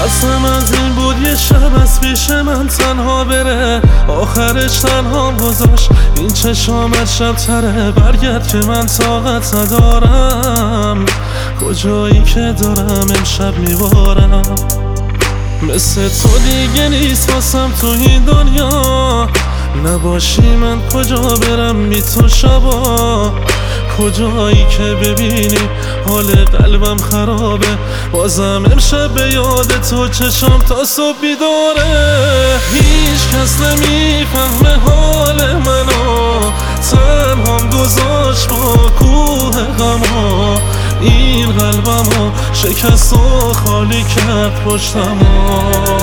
قسم از این بود یه شب از پیش من تنها بره، آخرش تنها گذاشت این چشامت شب تره. برگرد که من طاقت ندارم، کجایی که دارم امشب میبارم. مثل تو دیگه نیست واسم تو این دنیا، نباشی من کجا برم بی تو شبا. کجایی که ببینی حال قلبم خرابه، بازم امشب به یاد تو چشام تا صبح بیداره. هیچ کس نمیفهمه حال منو، تنهام گذاشت با کوه غما. این قلبمو شکست و خالی کرد پشتمو.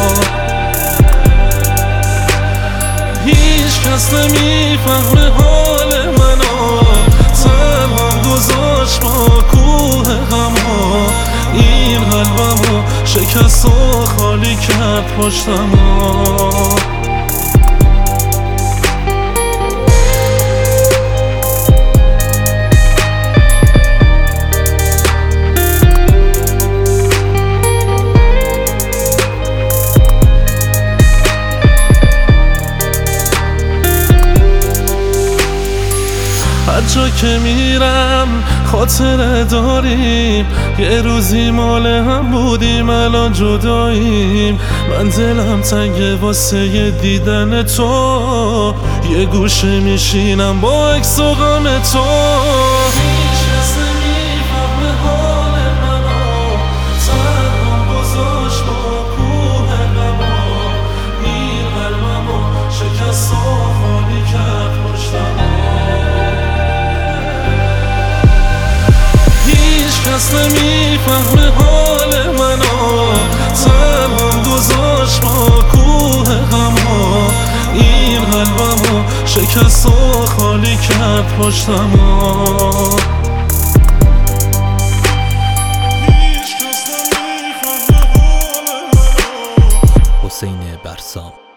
هیچ کس نمیفهمه حال منو، تنهام گذاشت با کوه غما. این قلبمو شکست و خالی کرد پشتمو. هر جا که میرم خاطره داریم، یه روزی مال هم بودیم الان جداییم. من دلم تنگه واسه دیدن تو، یه گوشه میشینم با عکس و غم تو. هیچ کس نمیفهمه حال منو، تنهام گذاشت با کوه غما. این قلبمو شکست و خالی کرد پشتمو. کس نمیفهمه حال منو، تنهام گذاشت با کوه غما. این قلبمو شکست و خالی کرد پشتمو. حسین برسام.